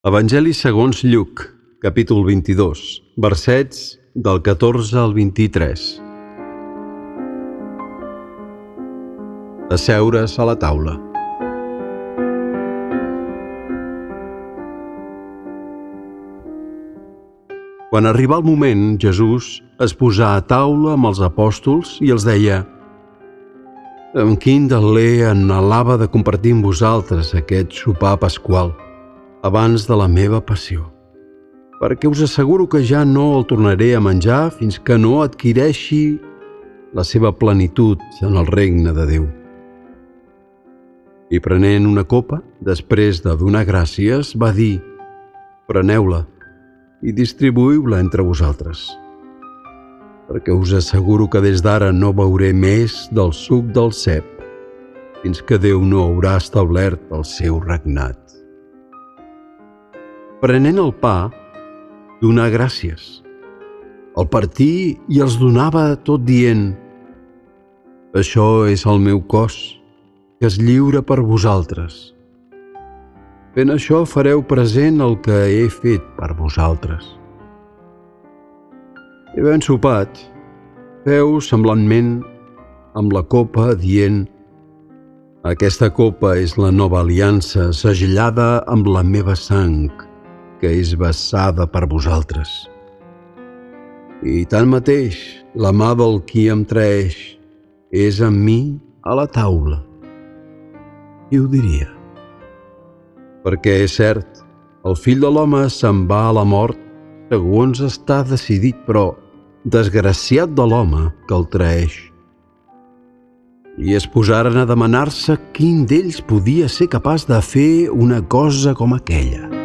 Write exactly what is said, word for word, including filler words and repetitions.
Evangeli segons Lluc, capítol vint-i-dos, versets del catorze al vint-i-tres. Asseure's a la taula. Quan arribà el moment, Jesús es posà a taula amb els apòstols i els deia: «Amb quin deler anhelava de compartir amb vosaltres aquest sopar pasqual abans de la meva passió, perquè us asseguro que ja no el tornaré a menjar fins que no adquireixi la seva plenitud en el regne de Déu». I prenent una copa, després de donar gràcies, va dir: «Preneu-la i distribuïu-la entre vosaltres, perquè us asseguro que des d'ara no beuré més del suc del cep fins que Déu no haurà establert el seu regnat». Prenent el pa, donà gràcies, el partí i els donava tot dient: «Això és el meu cos, que es lliura per vosaltres. Fent això fareu present el que he fet per vosaltres». I havent sopat, feu semblantment amb la copa, dient: «Aquesta copa és la nova aliança segellada amb la meva sang, que és vessada per vosaltres. I tanmateix, la mà del qui em traeix és amb mi a la taula». Qui ho diria? Perquè és cert, el Fill de l'home se'n va a la mort segons està decidit, però desgraciat de l'home que el traeix. I es posaren a demanar-se quin d'ells podia ser capaç de fer una cosa com aquella.